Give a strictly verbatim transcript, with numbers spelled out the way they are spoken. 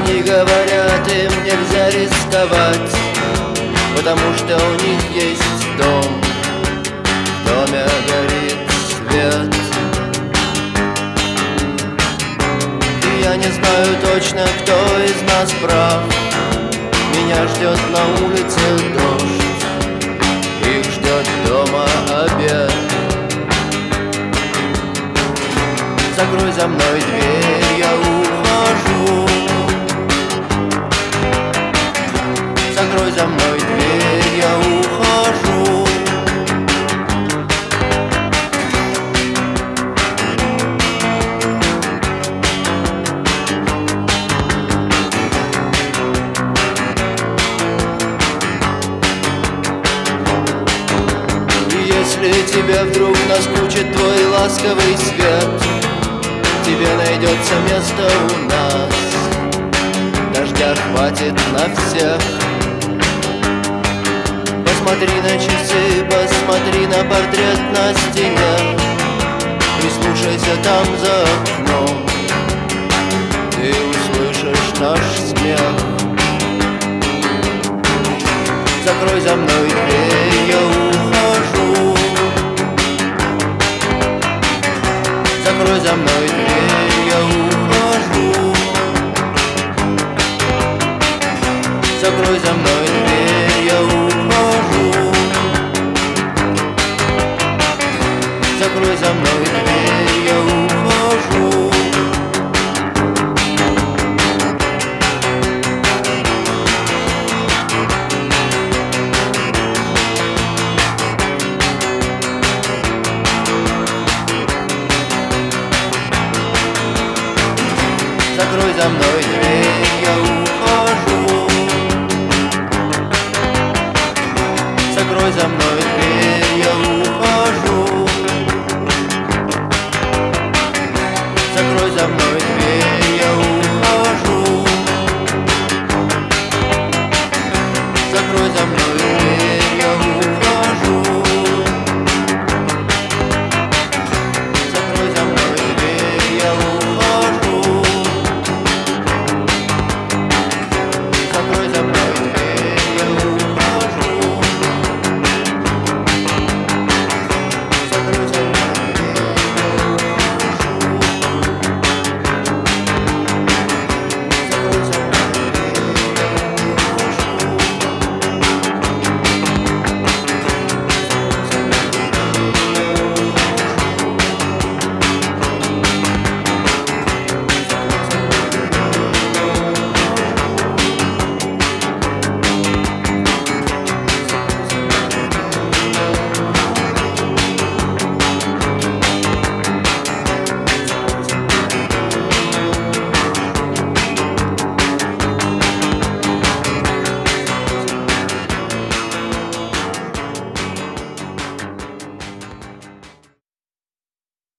Они говорят, им нельзя рисковать, потому что у них есть дом. В доме горит свет. И я не знаю точно, кто из нас прав. Меня ждет на улице дождь, их ждет дома обед. Закрой за мной дверь, я ухожу. Закрой за мной дверь, я ухожу. И если тебе вдруг наскучит твой ласковый свет, тебе найдется место у нас. Дождя хватит на всех. Посмотри на часы, посмотри на портрет на стене. Прислушайся там за окном, ты услышишь наш смех. Закрой за мной дверь, я ухожу. Закрой за мной дверь, я ухожу. Закрой за мной дверь, я ухожу. Закрой за мной дверь, я ухожу. Закрой за мной дверь, я ухожу. Закрой за мной дверь, я ухожу. Закрой за мной дверь.